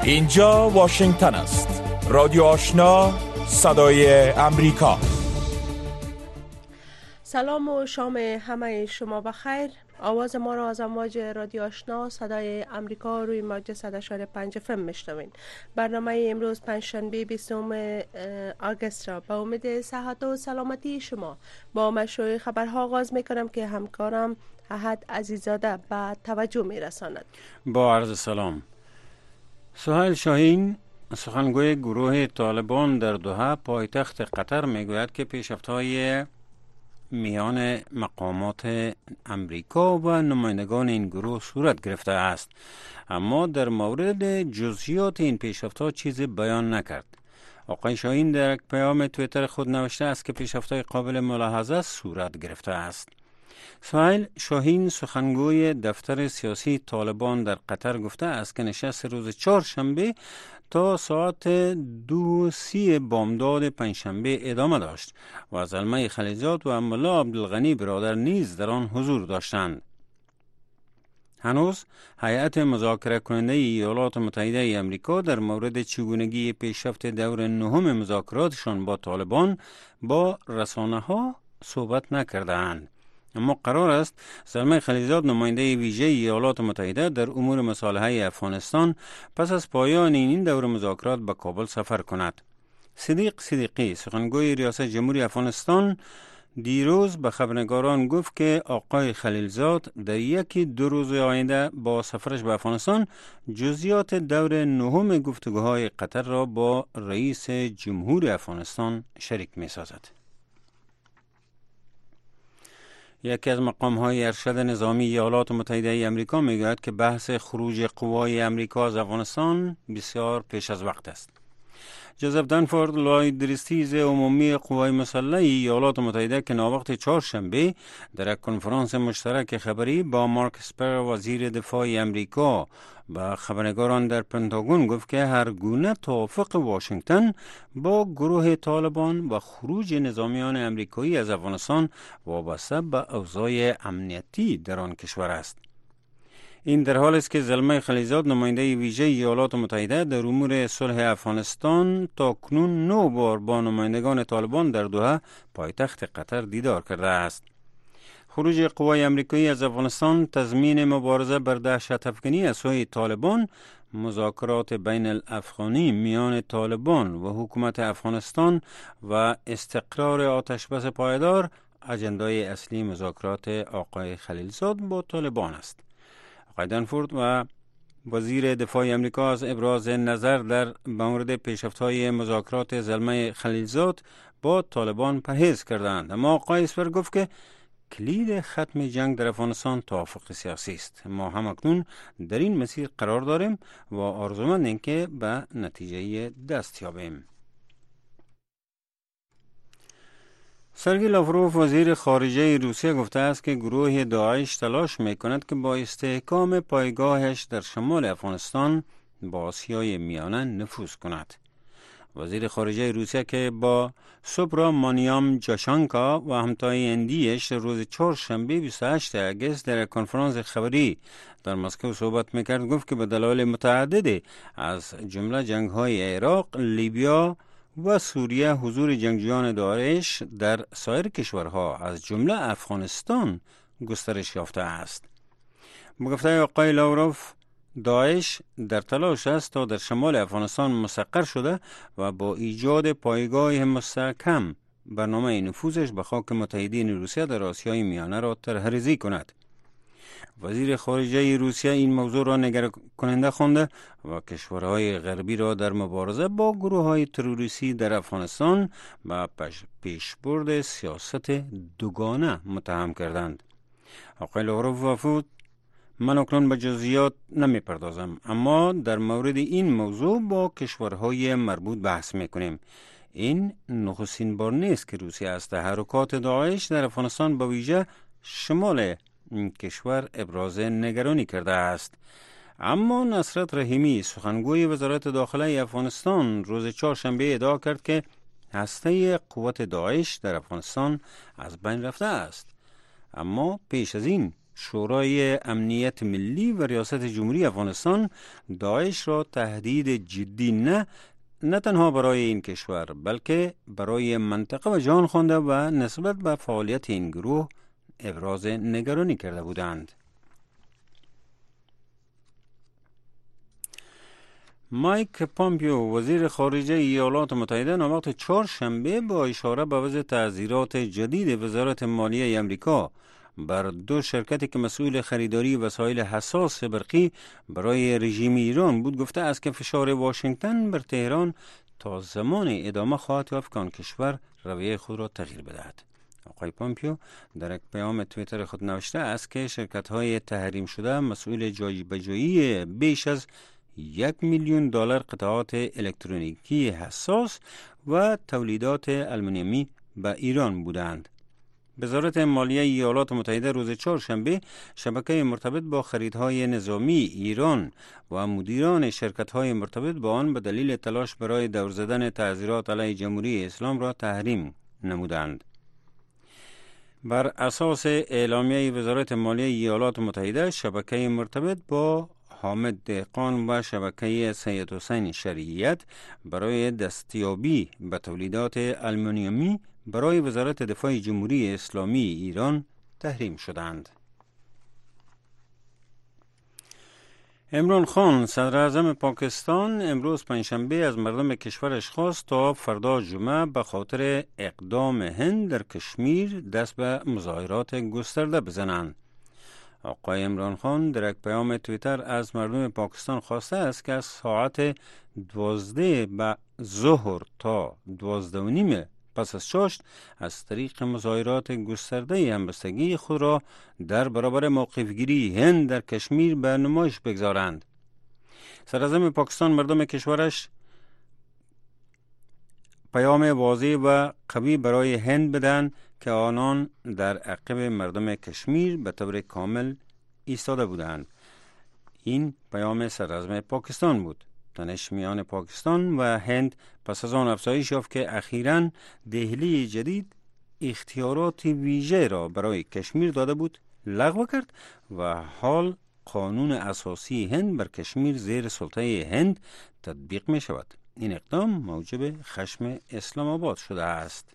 اینجا واشنگتن است. رادیو آشنا، صدای امریکا. سلام و شام همه شما بخیر. آواز ما را از امواج رادیو آشنا صدای امریکا روی موج 100.5 FM میشنوین. برنامه امروز پنجشنبه 20 آگوست را به امید صحت و سلامتی شما با مشروع خبرها آغاز میکنم که همکارم احد عزیزاده به توجه میرساند. با عرض سلام. سهیل شاهین، سخنگوی گروه طالبان در دوحه پایتخت قطر میگوید که پیشرفت‌های میان مقامات امریکا و نمایندگان این گروه صورت گرفته است، اما در مورد جزئیات این پیشرفت‌ها چیزی بیان نکرد. آقای شاهین در یک پیام توییتر خود نوشته است که پیشرفت‌های قابل ملاحظه صورت گرفته است. سهیل شاهین، سخنگوی دفتر سیاسی طالبان در قطر، گفته است که نشست روز چهارشنبه تا ساعت 2:30 بامداد پنجشنبه ادامه داشت و زلمه خلیلزاد و ملا عبدالغنی برادر نیز در آن حضور داشتند. هنوز هیئت مذاکره کننده ایالات متحده آمریکا در مورد چگونگی پیشرفت دور نهم مذاکراتشان با طالبان با رسانه‌ها صحبت نکردند. اما قرار است زلمه خلیلزاد، نماینده ویژه ایالات متحده در امور مصالحه افغانستان، پس از پایان این دور مذاکرات به کابل سفر کند. صدیق صدیقی، سخنگوی ریاست جمهوری افغانستان، دیروز به خبرنگاران گفت که آقای خلیلزاد در یکی دو روز آینده با سفرش به افغانستان جزئیات دور نهم گفتگوهای قطر را با رئیس جمهور افغانستان شریک می سازد. یکی از مقام‌های ارشد نظامی ایالات متحده آمریکا میگوید که بحث خروج قوای آمریکا از افغانستان بسیار پیش از وقت است. جوزف دنفورد، لایدرستیز عمومی قوای مسلح ایالات متحده، که ناوقت چهارشنبه در یک کنفرانس مشترک خبری با مارک اسپر، وزیر دفاع آمریکا، با خبرنگاران در پنتاگون گفت که هر گونه توافق واشنگتن با گروه طالبان و خروج نظامیان امریکایی از افغانستان وابسته به اوضاع امنیتی در آن کشور است. این در حال است که زلمه خلیلزاد، نماینده ویژه ایالات متحده در امور صلح افغانستان، تاکنون 9 بار با نمایندگان طالبان در دوحه پایتخت قطر دیدار کرده است. خروج قوای امریکایی از افغانستان، تضمین مبارزه بر دهشت افکنی از سوی طالبان، مذاکرات بین الافغانی میان طالبان و حکومت افغانستان و استقرار آتشبس پایدار اجندای اصلی مذاکرات آقای خلیلزاد با طالبان است. آقای دنفورد و وزیر دفاع آمریکا از ابراز نظر در مورد پیشرفت‌های مذاکرات زلمه خلیلزاد با طالبان پرهیز کردند، اما آقای اسپر گفت که کلید ختم جنگ در افغانستان توافق سیاسی است. ما هم اکنون در این مسیر قرار داریم و آرزومندیم که به نتیجه دست یابیم. سرگئی لاوروف، وزیر خارجه روسیه، گفته است که گروه داعش تلاش میکند که با استحکام پایگاهش در شمال افغانستان با آسیای میانه نفوذ کند. وزیر خارجه روسیه که با سوبرامانیام جاشانکا و همتای اندیش روز چهارشنبه 28 آگوست در کنفرانس خبری در مسکو صحبت میکرد، گفت که به دلایل متعدد از جمله جنگ‌های عراق، لیبیا و سوریه حضور جنگجویان داعش در سایر کشورها از جمله افغانستان گسترش یافته است. به گفته آقای لاوروف، داعش در تلاش است تا در شمال افغانستان مستقر شده و با ایجاد پایگاه مستحکم برنامه نفوذش به خاک متحدین روسیه در آسیای میانه را طرح‌ریزی کند. وزیر خارجه روسیه این موضوع را نگران کننده خوانده و کشورهای غربی را در مبارزه با گروه‌های تروریستی در افغانستان و پیشبرد سیاست دوگانه متهم کردند. آقای لاوروف افزود: من اکنون به جزئیات نمی پردازم، اما در مورد این موضوع با کشورهای مربوط بحث میکنیم. این نخستین بار نیست که روسیه از تحرکات داعش در افغانستان به ویژه شمال این کشور ابراز نگرانی کرده است. اما نصرت رحیمی، سخنگوی وزارت داخله افغانستان، روز چهارشنبه ادعا کرد که هسته قوت داعش در افغانستان از بین رفته است. اما پیش از این شورای امنیت ملی و ریاست جمهوری افغانستان داعش را تهدید جدی نه تنها برای این کشور بلکه برای منطقه و جهان خوانده و نسبت به فعالیت این گروه ابراز نگرانی کرده بودند. مایک پامپیو وزیر خارجه ایالات متحده ناموقت چهارشنبه با اشاره به وضع تعزیرات جدید وزارت مالیه امریکا بر دو شرکتی که مسئول خریداری وسایل حساس برقی برای رژیم ایران بود گفته است که فشار واشنگتن بر تهران تا زمان ادامه خواهد یافت که آن کشور رویه خود را تغییر بدهد. آقای پامپیو در یک پیام توییتر خود نوشته است که شرکت‌های تحریم شده مسئول جایبه‌جایی بیش از $1,000,000 قطعات الکترونیکی حساس و تولیدات آلومینیومی به ایران بودند. وزارت مالیه ایالات متحده روز چهارشنبه شبکه مرتبط با خریدهای نظامی ایران و مدیران شرکت‌های مرتبط با آن به دلیل تلاش برای دور زدن تعزیرات علیه جمهوری اسلامی را تحریم نمودند. بر اساس اعلامیه وزارت مالیه ایالات متحده شبکه مرتبط با حامد دهقان و شبکه سید حسین شریعت برای دستیابی به تولیدات آلومینیومی برای وزارت دفاع جمهوری اسلامی ایران تحریم شدند. عمران خان صدر اعظم پاکستان امروز پنجشنبه از مردم کشورش خواست تا فردا جمعه به خاطر اقدام هند در کشمیر دست به مظاهرات گسترده بزنند. آقای عمران خان در یک پیام توییتر از مردم پاکستان خواسته است که از ساعت 12 به ظهر تا 12:30 پس از چاشت از طریق مظاهرات گسترده همبستگی خود را در برابر موقفگیری هند در کشمیر به نمایش بگذارند. صدراعظم پاکستان مردم کشورش پیام واضح و قوی برای هند بدن که آنان در عقب مردم کشمیر به طور کامل ایستاده بودند. این پیام صدراعظم پاکستان بود. تنش میان پاکستان و هند پس از آن افزایش یافت که اخیراً دهلی جدید اختیارات ویژه را برای کشمیر داده بود لغو کرد و حال قانون اساسی هند بر کشمیر زیر سلطه هند تطبیق می شود. این اقدام موجب خشم اسلام آباد شده است.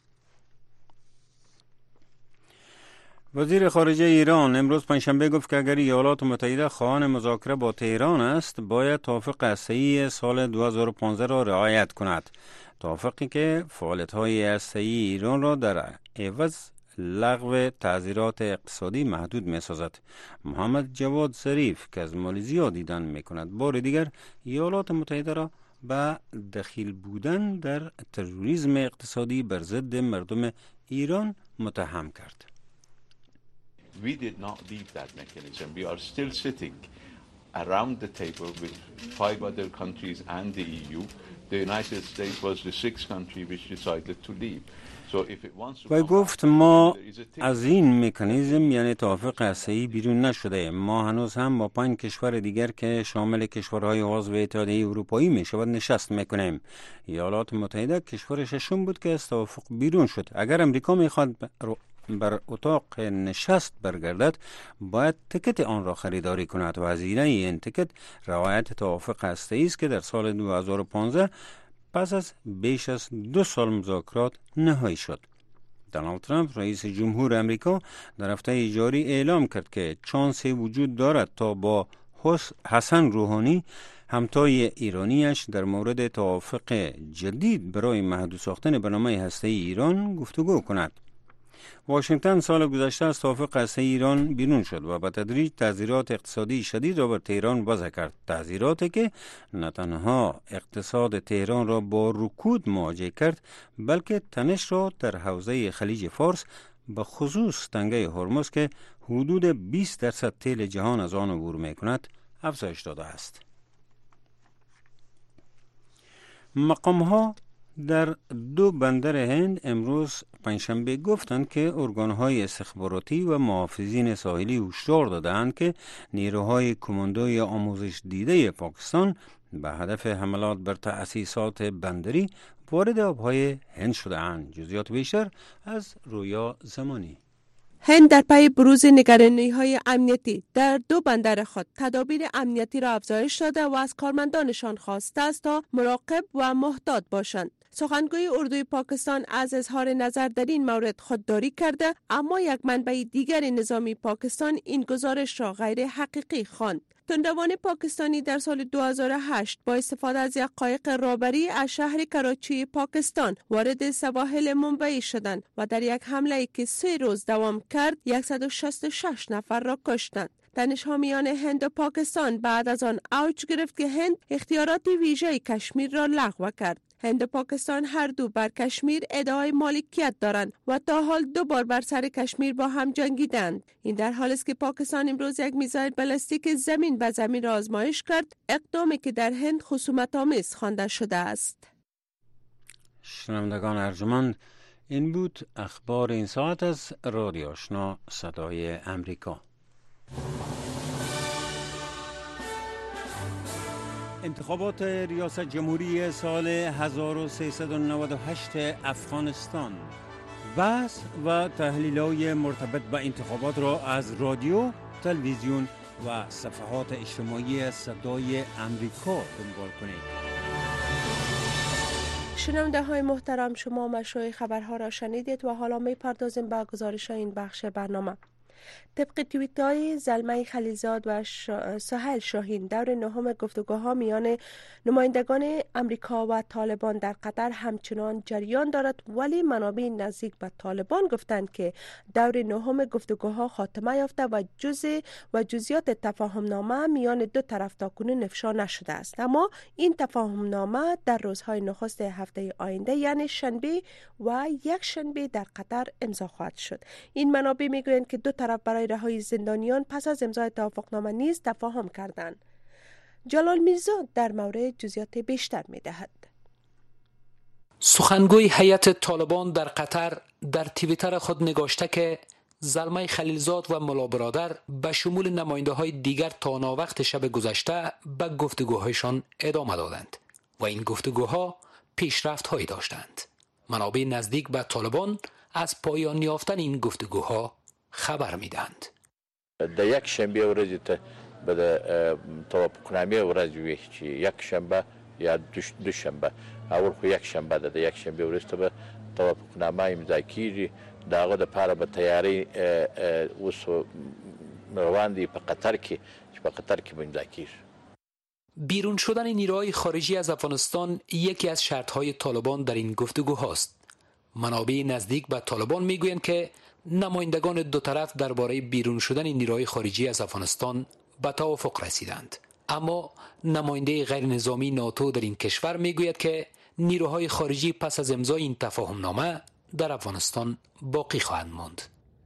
وزیر خارجه ایران امروز پنجشنبه گفت که اگر ایالات متحده خواهان مذاکره با تهران است باید توافق هسته‌ای سال 2015 را رعایت کند. توافقی که فعالیت‌های هسته‌ای ایران را در عوض لغو تعزیرات اقتصادی محدود می‌سازد. محمد جواد ظریف که از مالزیا دیدن می‌کند بار دیگر ایالات متحده را به دخیل بودن در تروریسم اقتصادی بر ضد مردم ایران متهم کرد. We did not leave that mechanism. We are still sitting around the table with 5 other countries and the EU. The United States was the 6th country which decided to leave. So if it wants to و گفت ما از این مکانیزم یعنی توافق هسته‌ای بیرون نشده. ما هنوز هم با 5 کشور دیگر که شامل کشورهای عضو اتحادیه اروپایی می شود نشست میکنیم. ایالات متحده کشور ششم بود که از توافق بیرون شد. اگر امریکا میخواد بر اتاق نشست برگردد باید تکت آن را خریداری کند و هزینه این تکت رعایت توافق هسته‌ای است که در سال 2015 پس از بیش از 2 سال مذاکرات نهایی شد. دونالد ترامپ رئیس جمهور امریکا در هفته جاری اعلام کرد که چانسی وجود دارد تا با حسن روحانی همتای ایرانیش در مورد توافق جدید برای محدود ساختن برنامه هسته‌ای ایران گفتگو کند. واشنگتن سال گذشته از توافق هسته‌ای ایران بیرون شد و به تدریج تعزیرات اقتصادی شدید را بر تهران وضع کرد. تعزیراتی که نه تنها اقتصاد تهران را با رکود مواجه کرد بلکه تنش را در حوزه خلیج فارس به خصوص تنگه هرمز که حدود 20% تیل جهان از آن عبور می‌کند افزایش داده است. مقام‌ها در 2 بندر هند امروز پنجشنبه گفتند که ارگان‌های استخباراتی و محافظین ساحلی هشدار دادند که نیروهای کماندوی آموزش دیده پاکستان به هدف حملات بر تأسیسات بندری وارد آبهای هند شده‌اند. جزئیات بیشتر از رویا زمانی. هند در پی بروز نگرانی‌های امنیتی در دو بندر خود تدابیر امنیتی را افزایش داده و از کارمندانشان خواسته است تا مراقب و محتاط باشند. سخنگوی اردوی پاکستان از اظهار نظر در این مورد خودداری کرده، اما یک منبع دیگر نظامی پاکستان این گزارش را غیر حقیقی خواند. تندروان پاکستانی در سال 2008 با استفاده از یک قایق رابری از شهر کراچی پاکستان وارد سواحل ممبئی شدند و در یک حمله که 3 روز دوام کرد 166 نفر را کشتند. دانش‌آموزان هند و پاکستان بعد از آن اوج گرفت که هند اختیارات ویژه کشمیر را لغو کرد. هند و پاکستان هر دو بر کشمیر ادعای مالکیت دارند و تا حال 2 بار بر سر کشمیر با هم جنگیدند. این در حالی است که پاکستان امروز یک میزایل بالستیک زمین به زمین را آزمایش کرد، اقدامی که در هند خصومت‌آمیز خوانده شده است. شنوندگان ارجمند، این بود اخبار این ساعت از رادیو آشنا صدای امریکا. انتخابات ریاست جمهوری سال 1398 افغانستان، بحث و تحلیل‌های مرتبط با انتخابات را از رادیو، تلویزیون و صفحات اجتماعی صدای امریکا دنبال کنید. شنونده های محترم، شما مشروع خبرها را شنیدید و حالا می پردازیم به گزارش این بخش برنامه. طبق توییت های زلمه خلیلزاد و سهیل شاهین، دور نهم گفتگوها میان نمایندگان امریکا و طالبان در قطر همچنان جریان دارد، ولی منابع نزدیک به طالبان گفتند که دور نهم گفتگوها خاتمه یافته و جزئیات تفاهمنامه میان دو طرف تاکنون افشا نشده است. اما این تفاهمنامه در روزهای نخست هفته آینده یعنی شنبه و یک شنبه در قطر امضا خواهد شد. این منابع میگویند که دو طرف برای رهایی زندانیان پس از امضای توافقنامه نیز تفاهم کردند. جلال میرزا در مورد جزئیات بیشتر می‌دهد. سخنگوی هیئت طالبان در قطر در توییتر خود نگاشته که زلمه خلیلزاد و ملا برادر به شمول نماینده‌های دیگر تا ناوقت شب گذشته به گفتگوهایشان ادامه دادند و این گفتگوها پیشرفت‌هایی داشتند. منابع نزدیک به طالبان از پایان یافتن این گفتگوها خبر میدهند. د یک شنبه ورځ ته به د توافقنامې ورځ وي چې یک شنبه یا دوشنبه، اول خو یک شنبه ده، د یک شنبه ورځ ته به توافقنامه امضا کیږي. د هغه دپاره به تیاری اوس روان دی په قطر کې چې په قطر کې به امضا کیږي. بیرون شدن نیروهای خارجی از افغانستان یکی از شرطهای طالبان در این گفتگوهاست. منابع نزدیک به طالبان میگویند که نمایندگان دو طرف درباره بیرون شدن نیروهای خارجی از افغانستان به توافق رسیدند. اما نماینده غیر نظامی ناتو در این کشور میگوید که نیروهای خارجی پس از امضای این تفاهمنامه در افغانستان باقی خواهند ماند.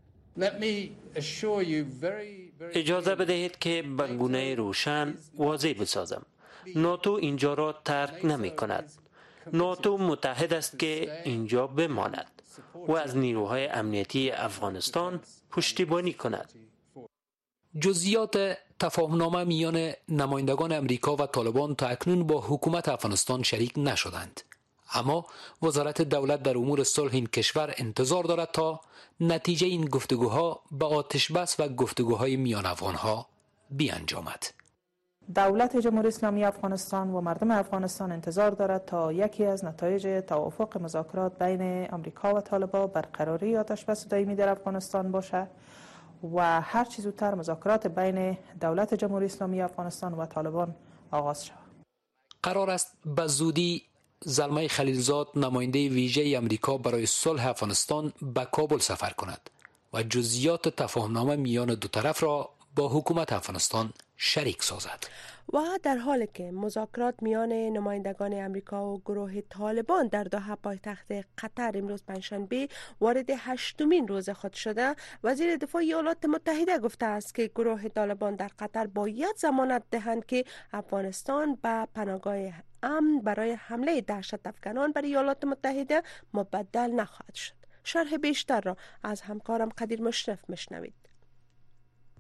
اجازه بدهید که به گونه روشن واضح بسازم. ناتو اینجا را ترک نمی کند. ناتو متحد است که اینجا بماند و از نیروهای امنیتی افغانستان پشتیبانی کند. جزئیات تفاهمنامه میان نمایندگان امریکا و طالبان تا اکنون با حکومت افغانستان شریک نشدند. اما وزارت دولت در امور صلح این کشور انتظار دارد تا نتیجه این گفتگوها به آتش بس و گفتگوهای میان افغانها بیانجامد. دولت جمهوری اسلامی افغانستان و مردم افغانستان انتظار دارد تا یکی از نتایج توافق مذاکرات بین آمریکا و طالبان برقراری آتش بس دائمی در افغانستان باشد و هر چه زودتر مذاکرات بین دولت جمهوری اسلامی افغانستان و طالبان آغاز شود. قرار است به زودی زلمه خلیلزاد نماینده ویژه آمریکا برای صلح افغانستان به کابل سفر کند و جزئیات تفاهمنامه میان دو طرف را با حکومت افغانستان شریک سازد. و در حالی که مذاکرات میان نمایندگان امریکا و گروه طالبان در دوحه پایتخت قطر امروز پنجشنبه وارد 8مین روز خود شده، وزیر دفاع ایالات متحده گفته است که گروه طالبان در قطر باید ضمانت دهند که افغانستان به پناهگاه امن برای حمله دهشت افغانان بر ایالات متحده مبدل نخواهد شد. شرح بیشتر را از همکارم قدیر مشرف میشنوید.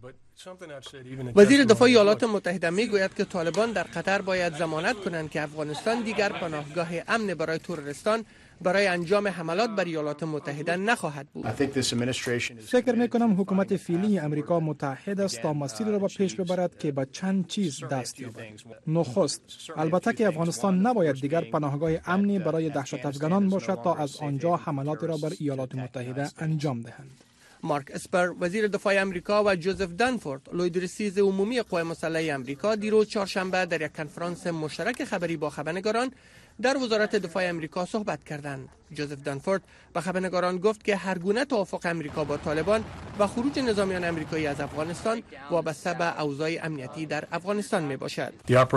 وزیر دفاع ایالات متحده میگوید که طالبان در قطر باید ضمانت کنند که افغانستان دیگر پناهگاه امن برای تروریستان برای انجام حملات بر ایالات متحده نخواهد بود. فکر میکنم حکومت فعلی امریکا متحد است تا مسیری را به پیش ببرد که به چند چیز دست یابد. نخست، البته که افغانستان نباید دیگر پناهگاه امنی برای دهشت افغانان باشد تا از آنجا حملات را بر ایالات متحده انجام دهند. مارک اسپر وزیر دفاع امریکا و جوزف دنفورد لویدرسیز عمومی قوای مسلحه امریکا دیروز چهارشنبه در یک کنفرانس مشترک خبری با خبرنگاران در وزارت دفاع امریکا صحبت کردند. جوزف دنفورد به خبرنگاران گفت که هر گونه توافق امریکا با طالبان و خروج نظامیان امریکایی از افغانستان وابسته به اوضاع امنیتی در افغانستان می باشد.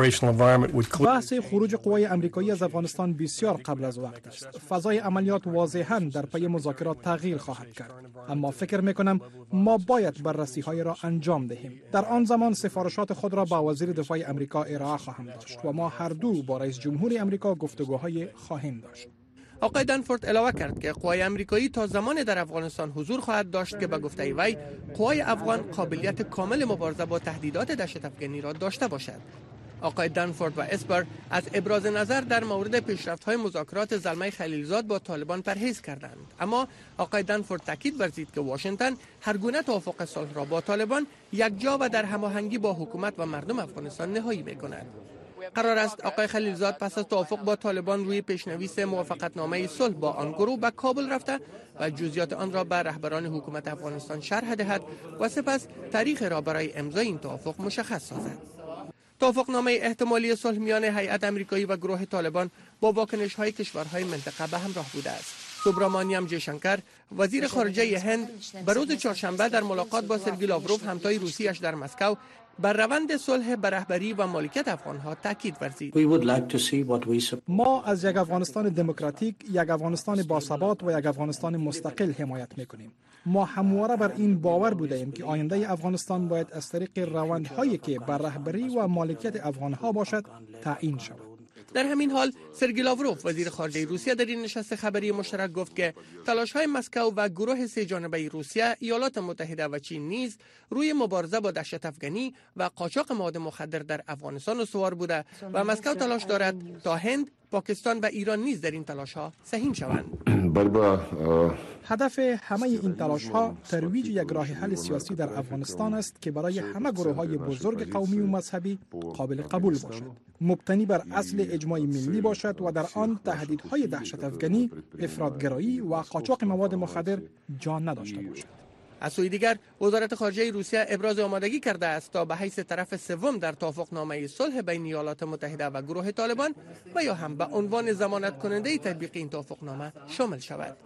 بحث خروج قوای امریکایی از افغانستان بسیار قبل از وقت است. فضای عملیات واضحاً در پی مذاکرات تغییر خواهد کرد، اما فکر می‌کنم ما باید بررسی‌های را انجام دهیم. در آن زمان سفارشات خود را با وزیر دفاع امریکا ارائه خواهم داشت و ما هر دو با رئیس جمهور امریکا گفتگوهای خواهیم داشت. آقای دنفورد علاوه کرد که قوای امریکایی تا زمان در افغانستان حضور خواهد داشت که به گفته وی قوای افغان قابلیت کامل مبارزه با تهدیدات دهشت افغانی را داشته باشد. آقای دنفورد و اسپر از ابراز نظر در مورد پیشرفت‌های مذاکرات زلمه خلیلزاد با طالبان پرهیز کردند، اما آقای دنفورد تاکید ورزید که واشنگتن هر گونه توافق صلح را با طالبان یکجا و در هماهنگی با حکومت و مردم افغانستان نهایی می‌کند. قرار است آقای خلیلزاد پس از توافق با طالبان روی پیشنویس موافقتنامه صلح با آن گروه به کابل رفته و جزئیات آن را به رهبران حکومت افغانستان شرح دهد و سپس تاریخ را برای امضای این توافق مشخص سازد. توافقنامه احتمالی صلح میان هیئت امریکایی و گروه طالبان با واکنش‌های کشورهای منطقه به همراه بوده است. سوبرامانیام جیشنکر وزیر خارجه هند به روز چهارشنبه در ملاقات با سرگئی لاوروف همتای روسیش در مسکو بر روند صلح به رهبری و مالکیت افغان‌ها تاکید ورزید. ما از یک افغانستان دموکراتیک، یک افغانستان باثبات و یک افغانستان مستقل حمایت می‌کنیم. ما همواره بر این باور بوده ایم که آینده افغانستان باید از طریق روندهایی که بر رهبری و مالکیت افغان‌ها باشد تعیین شود. در همین حال سرگئی لاوروف وزیر خارجه روسیه در این نشست خبری مشترک گفت که تلاش‌های مسکو و گروه سه جانبه روسیه، ایالات متحده و چین نیز روی مبارزه با دهشت افغانی و قاچاق مواد مخدر در افغانستان استوار بوده و مسکو تلاش دارد تا هند، پاکستان و ایران نیز در این تلاش‌ها سهیم شوند. هدف همه این تلاش‌ها ترویج یک راه حل سیاسی در افغانستان است که برای همه گروه‌های بزرگ قومی و مذهبی قابل قبول باشد، مبتنی بر اصل اجماع ملی باشد و در آن تهدیدهای دهشت افغانی، افراط‌گرایی و قاچاق مواد مخدر جا نداشته باشد. از سوی دیگر وزارت خارجه روسیه ابراز آمادگی کرده است تا به حیث طرف سوم در توافقنامه صلح بین ایالات متحده و گروه طالبان و یا هم به عنوان ضمانت کننده تطبیق این توافقنامه شامل شود.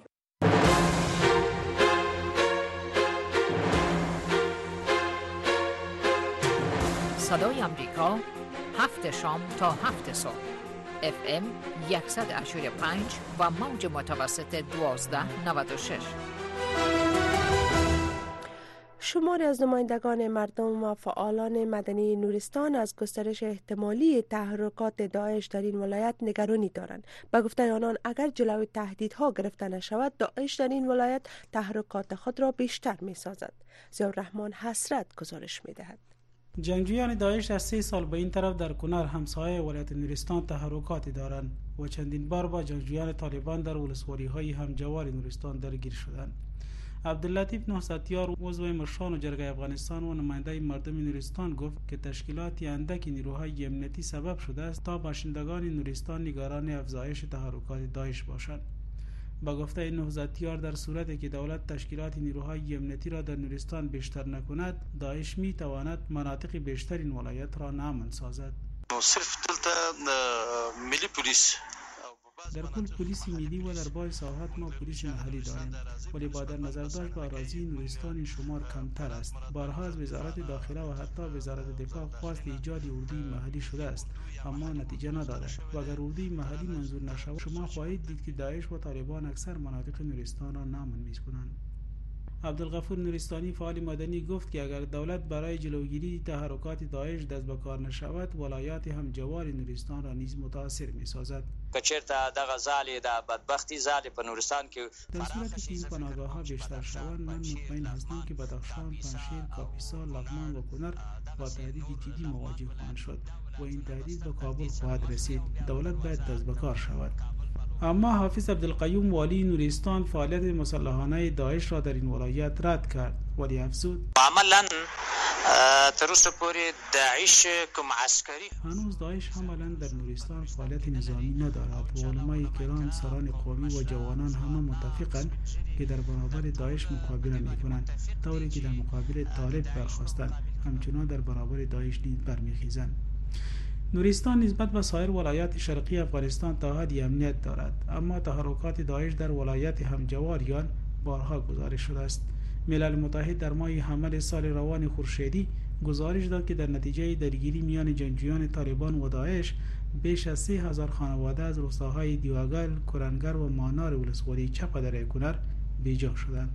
صدای امریکا 7 شام تا 7 صبح FM 100.5 و موج متوسط 1296. شماری از نمایندگان مردم و فعالان مدنی نورستان از گسترش احتمالی تحرکات داعش در این ولایت نگرانی دارند. به گفته آنان اگر جلوی تهدیدها گرفته نشود، داعش در این ولایت تحرکات خود را بیشتر می سازد. ضیاءالرحمن حسرت گزارش می دهد. جنگجویان داعش از 3 سال به این طرف در کنر همسایه ولایت نورستان تحرکاتی دارند و چندین بار با جنگجویان طالبان در ولسوالی‌های همجوار نورستان درگیر شدند. عبداللطیف نهضتیار عضو مشران جرگه افغانستان و نماینده مردم نورستان گفت که تشکیلات اندک نیروهای امنیتی سبب شده است تا باشندگان نورستان نگران افزایش تحرکات داعش باشند. با گفته نهضتیار در صورتی که دولت تشکیلات نیروهای امنیتی را در نورستان بیشتر نکند، داعش می تواند مناطق بیشتر این ولایت را ناامن سازد. صرف دلته ملی پلیس در کل پلیس ملی و در باقی ساحات ما پلیس محلی داریم، ولی با در نظر داشت به اراضی نورستان این شمار کمتر است. بارها از وزارت داخله و حتی وزارت دفاع خواست ایجاد اردوی محلی شده است، اما نتیجه نداده. و اگر اردوی محلی منظور نشود، شما خواهید دید که داعش و طالبان اکثر مناطق نورستان را ناامن می‌کنند. عبدالغفور نورستانی فعال مدنی گفت که اگر دولت برای جلوگیری تحرکات داعش دست به کار نشود، ولایات همجوار نورستان را نیز متاثر می‌سازد. کچرته دغه زالی د بدبختی زالی په نورستان کې در صورتی که این پناهگاه‌ها بیشتر شوند، من مطمئن هستم که بدخشان، پنشیر، کاپیسا، لغمان و کنر با تهدید جدی مواجه خواهند شد و این تهدید به کابل خواهد رسید. دولت باید دست به کار شود. اما حافظ عبدالقیوم والی نورستان فعالیت مسلحانه داعش را در این ولایت رد کرد، ولی افزود عملاً تروس پوری داعش کوم عسکری هنوز داعش عملاً در نورستان فعالیت نظامی ندارد و علمای کرام، سران قومی و جوانان همه متفقند که در برابر داعش مقابله می‌کنند، طوری که در مقابل طالب برخاستند همچنان در برابر داعش نیز برمیخیزند. نورستان نسبت به سایر ولایات شرقی افغانستان تا حدی امنیت دارد، اما تحرکات داعش در ولایات همجواریان بارها گزارش شده است. ملل متحد در ماه حمل سال روان خورشیدی گزارش داد که در نتیجه درگیری میان جنگجویان طالبان و داعش بیش از 3000 خانواده از روستاهای دیواگل، کرنگر و مانار ولسوالی چپ دره کنر بیجا شدند.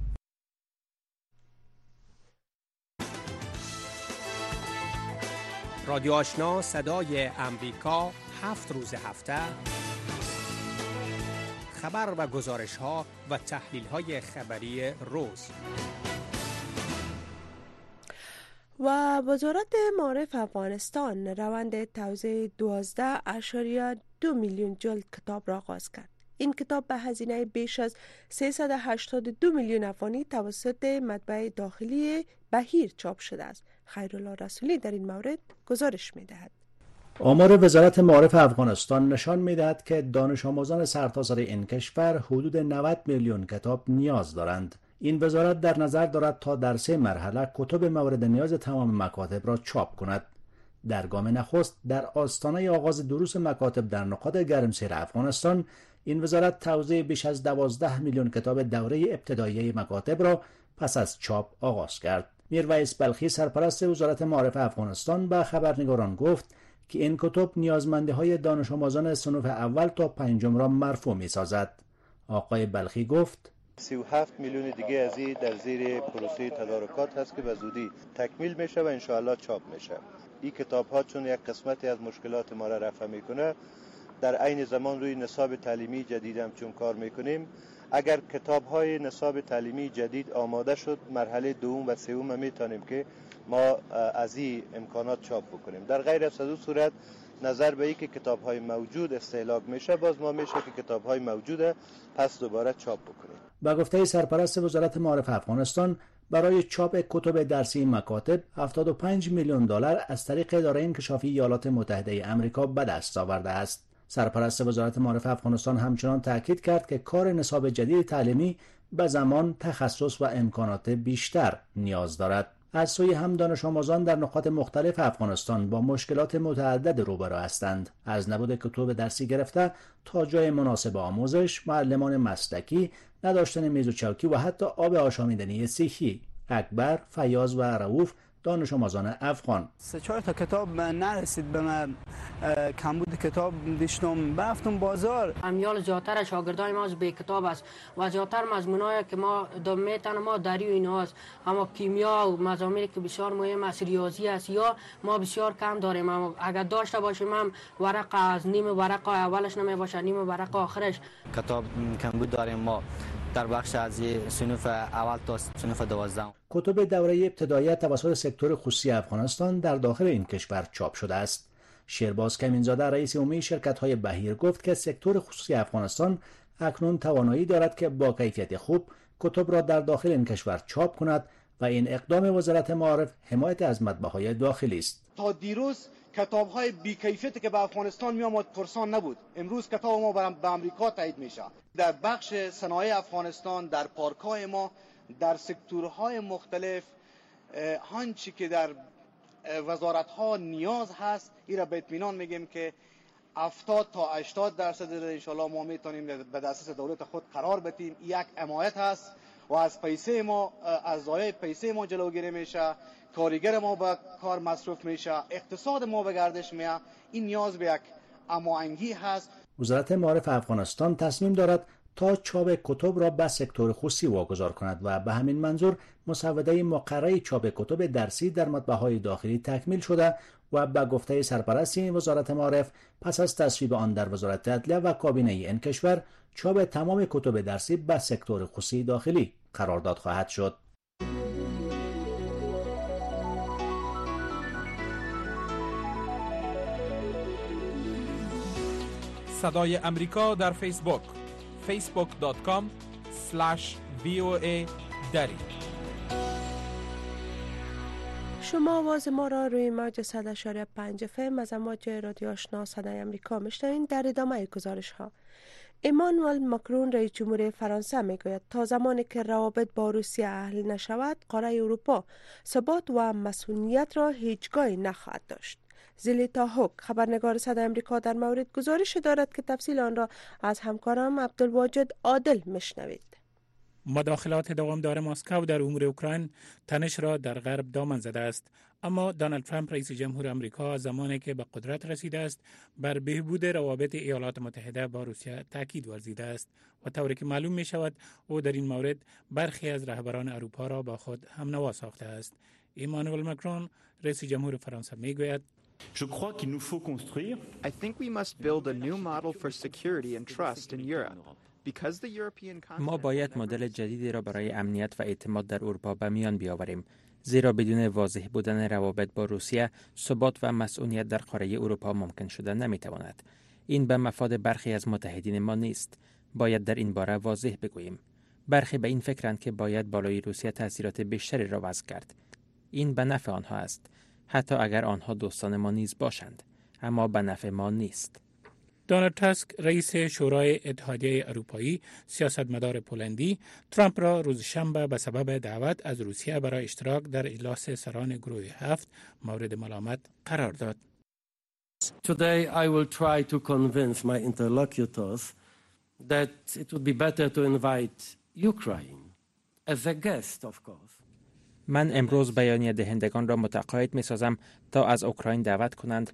رادیو آشنا صدای امریکا 7 روز هفته خبر و گزارش ها و تحلیل های خبری روز. و وزارت معارف افغانستان روند توزیع 12.2 میلیون جلد کتاب را آغاز کرد. این کتاب به هزینه بیش از 382 میلیون افغانی توسط مطبعه داخلی بهیر چاپ شده است. خیرالله رسولی در این مورد گزارش می‌دهد. آمار وزارت معارف افغانستان نشان می‌دهد که دانش آموزان سرتاسر این کشور حدود 90 میلیون کتاب نیاز دارند. این وزارت در نظر دارد تا در 3 مرحله کتب مورد نیاز تمام مکاتب را چاپ کند. در گام نخست در آستانه آغاز دروس مکاتب در نقاط گرمسیر افغانستان، این وزارت توزیع بیش از 12 میلیون کتاب دوره ابتدایی مکاتب را پس از چاپ آغاز کرد. میرویس بلخی سرپرست وزارت معارف افغانستان به خبرنگاران گفت که این کتب نیازمندی‌های دانش آموزان صنف اول تا 5 را مرفوع می‌سازد. آقای بلخی گفت 37 میلیون دیگه از این در زیر پروسه تدارکات هست که به زودی تکمیل میشه و انشاءالله چاپ میشه. این کتاب ها چون یک قسمتی از مشکلات ما را رفع میکنه، در عین زمان روی نصاب تعلیمی جدید هم چون کار میکنیم، اگر کتاب های نصاب تعلیمی جدید آماده شد، مرحله دوم و سوم میتونیم که ما از این امکانات چاپ بکنیم. در غیر از این صورت نظر به اینکه کتاب های موجود استهلاک میشه، باز ما میشه که کتاب های موجوده پس دوباره چاپ بکنیم. با گفته سرپرست وزارت معارف افغانستان، برای چاپ کتب درسی مکاتب 75 میلیون دلار از طریق اداره انکشافی ایالات متحده آمریکا به دست آورده است. سرپرست وزارت معارف افغانستان همچنان تاکید کرد که کار نصاب جدید تعلیمی به زمان، تخصص و امکانات بیشتر نیاز دارد. از سوی هم دانش آموزان در نقاط مختلف افغانستان با مشکلات متعدد روبرو هستند، از نبود کتب درسی گرفته تا جای مناسب آموزش، معلمان مسلکی، نداشتن میز و چوکی و حتی آب آشامیدنی صحی. اکبر، فیاض و رؤوف دانش آموزان افغان 3-4 تا کتاب نرسید به من، کمبود کتاب داشتم، رفتم بازار. امیال زیادتر شاگردای ما از بی کتاب است و زیادتر مضمونایی که ما میتونه ما داری و ایناست، اما کیمیا و مضامینی که بسیار مهم است، ریاضی است، یا ما بسیار کم داریم. اما اگر داشته باشیم هم ورق از نیم ورق اولش نمی باشه، نیم ورق آخرش. کتاب کمبود داریم ما در بخش از صنف اول تا صنف 12. کتب دوره ابتدایی توسط سکتور خصوصی افغانستان در داخل این کشور چاپ شده است. شیرباز کمینزاده رئیس عمومی شرکت‌های بهیر گفت که سکتور خصوصی افغانستان اکنون توانایی دارد که با کیفیت خوب کتب را در داخل این کشور چاپ کند و این اقدام وزارت معارف حمایت از مطبعه‌های داخلی است. تا دیروز کتاب‌های بی‌کیفیتی که به افغانستان می‌آمد پرسان نبود. امروز کتاب ما به آمریکا تایید میشه. در بخش صنایع افغانستان، در پارک‌های ما، در سکتورهای مختلف، هنچی که در وزارت‌ها نیاز هست، این را به اطمینان میگیم که 70 تا 80% ان شاءالله ما میتونیم به دسترس دولت خود قرار بدیم. یک حمایت هست و از پیسه ما، از ضایع پیسه ما جلوگیری میشه، کارگر ما به کار مصروف میشه، اقتصاد ما به گردش میاد. این نیاز به یک هماهنگی هست. وزارت معارف افغانستان تصمیم دارد تا چاپ کتب را به سکتور خصوصی واگذار کند و به همین منظور مسوده مقرره چاپ کتب درسی در مطبعه‌های داخلی تکمیل شده و به گفته سرپرست وزارت معارف پس از تصویب آن در وزارت عدلیه و کابینه این کشور چاپ تمام کتب درسی به سکتور خصوصی داخلی قرارداد خواهد شد. صدای امریکا در فیسبوک facebook.com/VOA دری. شما آواز ما را روی موج 100.5 FM از امواج رادیو آشنا صدای امریکا میشنوید. در ادامه گزارش ها، امانوئل ماکرون رئیس جمهور فرانسه میگوید تا زمانی که روابط با روسیه حل نشود، قاره اروپا ثبات و مسئولیت را هیچگاهی نخواهد داشت. زلیتا هوک خبرنگار صدای امریکا در مورد گزارش دارد که تفصیل آن را از همکارم عبدالواجد عادل میشنوید. مداخلات دوامدار مسکو در امور اوکراین تنش را در غرب دامن زده است، اما دونالد ترامپ رئیس جمهور آمریکا زمانی که به قدرت رسیده است بر بهبود روابط ایالات متحده با روسیه تاکید ورزیده است و طوری که معلوم می شود او در این مورد برخی از رهبران اروپا را با خود همنوا ساخته است. امانوئل ماکرون رئیس جمهور فرانسه می گوید Je crois qu'il nous faut construire. I think we must build a new model for security and trust in Europe. ما باید مدل جدیدی را برای امنیت و اعتماد در اروپا به میان بیاوریم، زیرا بدون واضح بودن روابط با روسیه ثبات و مسئولیت در قاره اروپا ممکن شده نمیتواند. این به مفاد برخی از متحدین ما نیست. باید در این باره واضح بگوییم. برخی به این فکرند که باید بالای روسیه تاثیرات بیشتری را وضع کرد. این به نفع آنها است، حتی اگر آنها دوستان ما نیز باشند، اما به نفع ما نیست. دونالد تاسک رئیس شورای اتحادیه اروپایی سیاستمدار پولندی ترامپ را روز شنبه به سبب دعوت از روسیه برای اشتراک در اجلاس سران گروه 7 مورد ملامت قرار داد. Today I will try to convince my interlocutors that it would be better to invite Ukraine as a guest of course. من امروز بیانیه دهندگان را متقاعد می‌سازم تا از اوکراین دعوت کنند،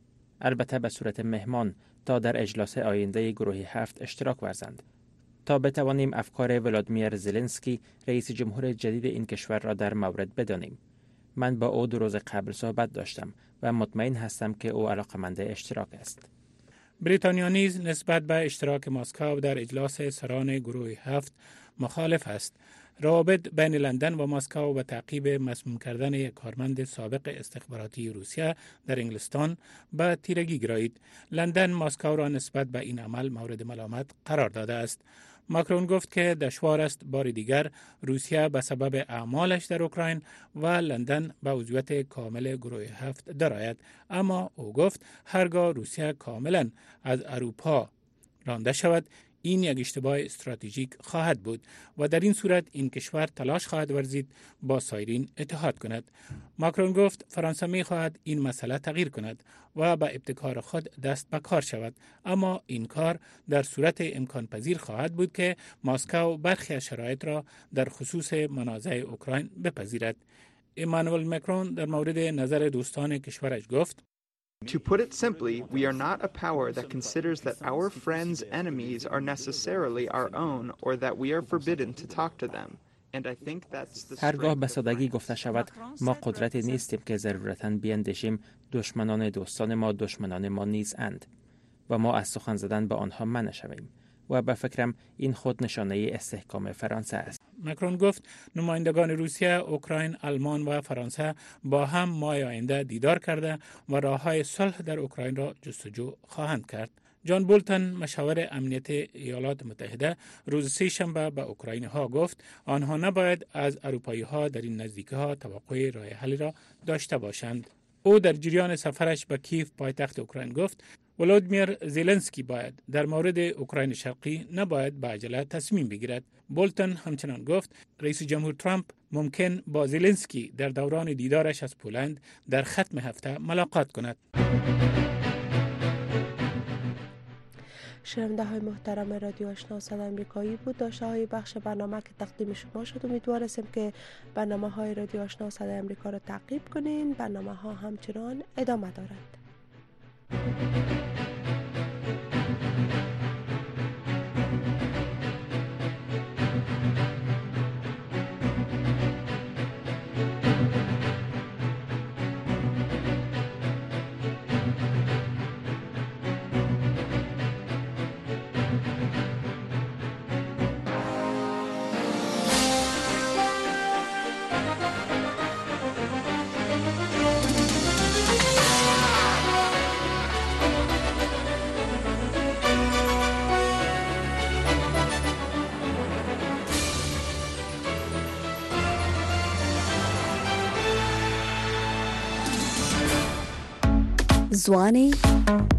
البته به صورت مهمان، تا در اجلاس آینده گروه 7 اشتراک ورزند، تا بتوانیم افکار ولادیمیر زلنسکی رئیس جمهور جدید این کشور را در مورد بدانیم. من با او 2 روز قبل صحبت داشتم و مطمئن هستم که او علاقه‌مند اشتراک است. بریتانیا نیز نسبت به اشتراک مسکو در اجلاس سران گروه 7 مخالف است. روابط بین لندن و مسکو به تعقیب مسموم کردن یک کارمند سابق استخباراتی روسیه در انگلستان به تیرگی گرایید. لندن مسکو را نسبت به این عمل مورد ملامت قرار داده است. ماکرون گفت که دشوار است بار دیگر روسیه به سبب اعمالش در اوکراین و لندن به عضویت کامل گروه 7 درآید، اما او گفت هرگاه روسیه کاملا از اروپا رانده شود این یک اشتباه استراتژیک خواهد بود و در این صورت این کشور تلاش خواهد ورزید با سایرین اتحاد کند. ماکرون گفت فرانسه می خواهد این مسئله تغییر کند و به ابتکار خود دست به کار شود، اما این کار در صورت امکان پذیر خواهد بود که مسکو برخی از شرایط را در خصوص منازع اوکراین بپذیرد. امانوئل ماکرون در مورد نظر دوستان کشورش گفت To put it simply, we are not a power that considers that our friends' enemies are necessarily our own or that we are forbidden to talk to them. And I think that's the هرگاه به سادگی گفته شود ما قدرتی نیستیم که ضرورتاً بیندیشیم دشمنان دوستان ما دشمنان ما نیز اند و ما از سخن زدن به آنها منع شویم و به فکرم این خود نشانه استحکام فرانسه است. ماکرون گفت نمایندگان روسیه، اوکراین، آلمان و فرانسه با هم ماه آینده دیدار کرده و راه‌های صلح در اوکراین را جستجو خواهند کرد. جان بولتن مشاور امنیت ایالات متحده روز 3 شنبه به اوکراینی‌ها گفت آنها نباید از اروپایی‌ها در این نزدیکی‌ها توقع راه حل را داشته باشند. او در جریان سفرش به کیف پایتخت اوکراین گفت ولادیمیر زلنسکی باید در مورد اوکراین شرقی نباید به عجله تصمیم بگیرد. بولتن همچنان گفت رئیس جمهور ترامپ ممکن با زلنسکی در دوران دیدارش از پولند در ختم هفته ملاقات کند. شنونده های محترم رادیو آشنا صدای امریکایی بود داشته های بخش برنامه که تقدیم شما شد. امیدوارم که برنامه های رادیو آشنا صدای امریکا را تعقیب کنین. برنامه ها همچنان ادامه دارد. زوانه